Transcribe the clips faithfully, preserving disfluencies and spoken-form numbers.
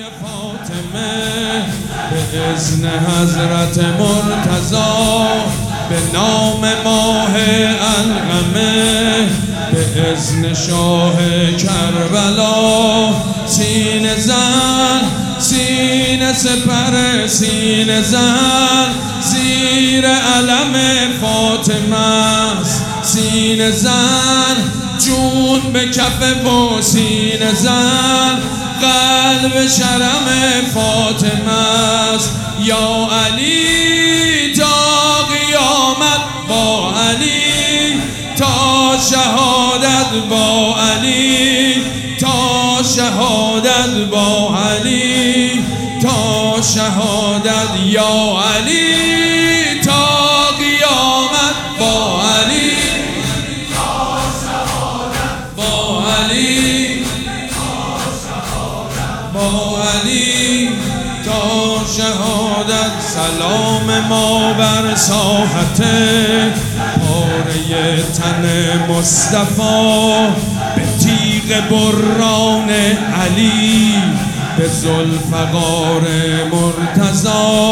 فاطمه به اذن حضرت مرتضی، به نام ماه القمه، به اذن شاه کربلا. سینه زن سینه سپر سینه زن زیر علم فاطمه است. سینه زن جون به کف و سینه زن قلب شرم فاطمه است. یا علی تا قیامت با علی، تا شهادت با علی، تا شهادت با علی، تا شهادت. یا علی تا قیامت با علی، تا شهادت با علی، تا شهادت با علی، تا شهادت. سلام ما بر ساحت پاره تن مصطفی، به تیغ بران علی، به ذوالفقار مرتضی.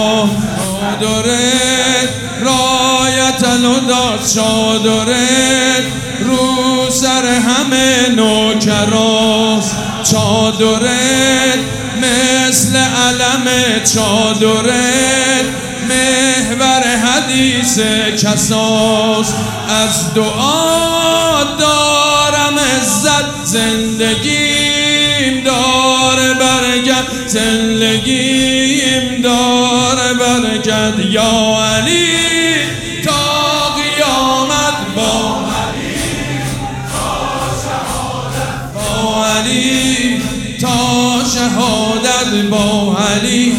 شادرت رایت الهدی، شادرت رو سر همه نوکراست. چادرت مثل علم، چادرت محور حدیث کساست. از دعا دارم عزت، زندگیم داره برکت، زندگیم داره برکت. یا علی تا قیامت با علی، تا شهادت با علی، تا شهادت با علی.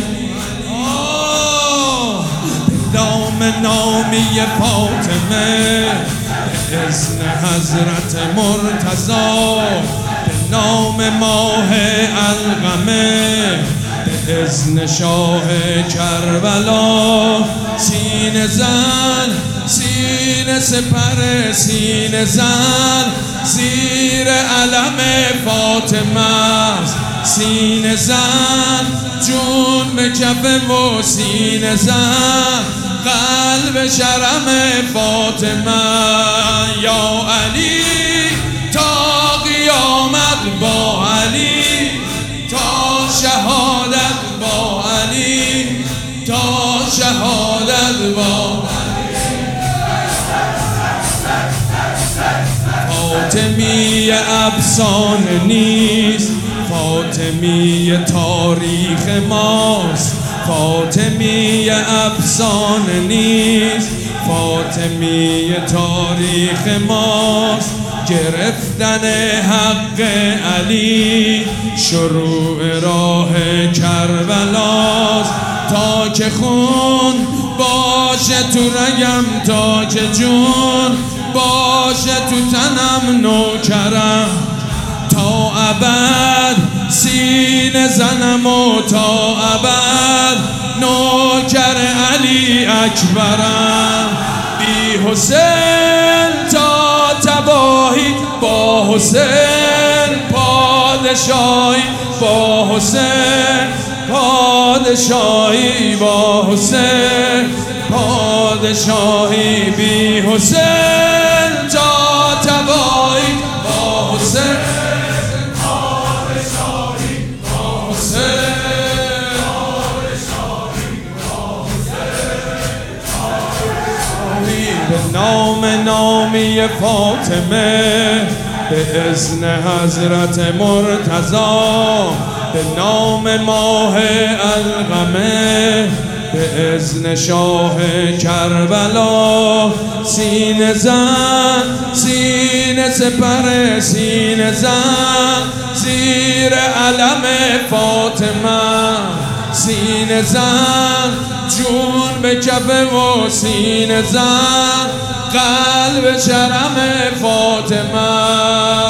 نام نامی فاطمه به اذن حضرت مرتضی، به نام ماه القمه، به اذن شاه کربلا. سینه زن سینه سپر سینه زن زیر علم فاطمه است. سینه زن جون به کف و سینه زن قلب شرم فاطمه. یا علی تا قیامت با علی، تا شهادت با علی، تا شهادت با فاطمی افسانه نیست، فاطمی تاریخ ماست. فاطمی افسانه نیست، فاطمی تاریخ ماست. گرفتن حق علی شروع راه کربلاست. تا که خون باشه تو رگم، تا که جون باشه تو تنم نوکرم، تا ابد سینه زنم و تا ابد نوکر علی اکبرم. بی حسین تا تباهی، با حسین پادشاهی، با حسین پادشاهی، با حسین پادشاهی. بی حسین تا تباهی، با حسین پادشاهی، با حسین پادشاهی، با حسین پادشاهی. به نام نامی فاطمه به اذن حضرت مرتضی، به نام ماه القمه، به اذن شاه کربلا. سینه زن سینه سپر سینه زن زیر علم فاطمه. سینه زن جون به کف و سینه زن قلب شرم فاطمه.